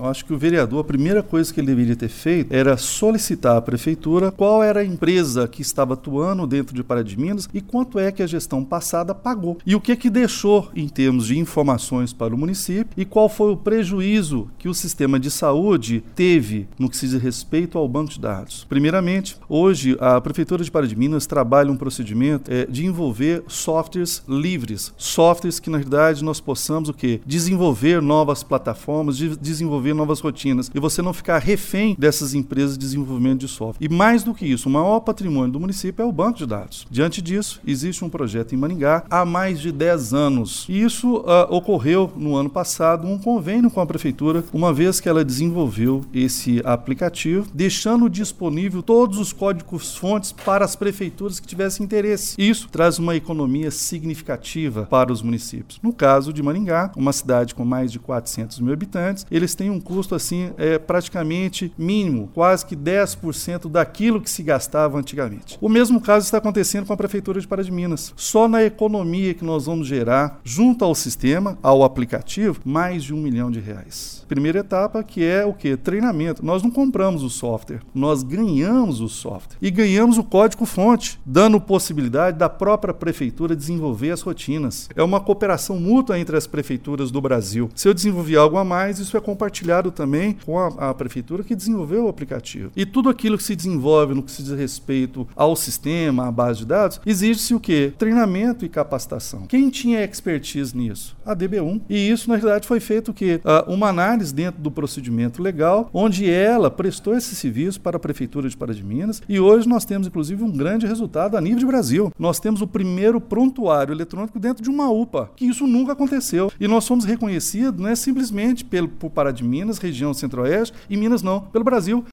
Eu acho que o vereador, a primeira coisa que ele deveria ter feito era solicitar à prefeitura qual era a empresa que estava atuando dentro de Pará de Minas e quanto é que a gestão passada pagou. E o que deixou em termos de informações para o município e qual foi o prejuízo que o sistema de saúde teve no que se diz respeito ao banco de dados. Primeiramente, hoje a prefeitura de Pará de Minas trabalha um procedimento de envolver softwares livres, softwares que na realidade nós possamos desenvolver novas plataformas, desenvolver novas rotinas e você não ficar refém dessas empresas de desenvolvimento de software. E mais do que isso, o maior patrimônio do município é o banco de dados. Diante disso, existe um projeto em Maringá há mais de 10 anos. E isso ocorreu no ano passado, um convênio com a prefeitura, uma vez que ela desenvolveu esse aplicativo, deixando disponível todos os códigos-fontes para as prefeituras que tivessem interesse. Isso traz uma economia significativa para os municípios. No caso de Maringá, uma cidade com mais de 400 mil habitantes, eles têm um custo praticamente mínimo, quase que 10% daquilo que se gastava antigamente. O mesmo caso está acontecendo com a prefeitura de Pará de Minas. Só na economia que nós vamos gerar, junto ao sistema, ao aplicativo, mais de R$1 milhão. Primeira etapa, que é o quê? Treinamento. Nós não compramos o software, nós ganhamos o software. E ganhamos o código-fonte, dando possibilidade da própria prefeitura desenvolver as rotinas. É uma cooperação mútua entre as prefeituras do Brasil. Se eu desenvolver algo a mais, isso é compartilhado também com a prefeitura que desenvolveu o aplicativo. E tudo aquilo que se desenvolve no que se diz respeito ao sistema, à base de dados, exige-se o quê? Treinamento e capacitação. Quem tinha expertise nisso? A DB1. E isso, na realidade, foi feito o quê? Uma análise dentro do procedimento legal, onde ela prestou esse serviço para a Prefeitura de Pará de Minas e hoje nós temos, inclusive, um grande resultado a nível de Brasil. Nós temos o primeiro prontuário eletrônico dentro de uma UPA, que isso nunca aconteceu. E nós fomos reconhecidos, não é simplesmente por Pará de Minas, região Centro-Oeste, e Minas não, pelo Brasil.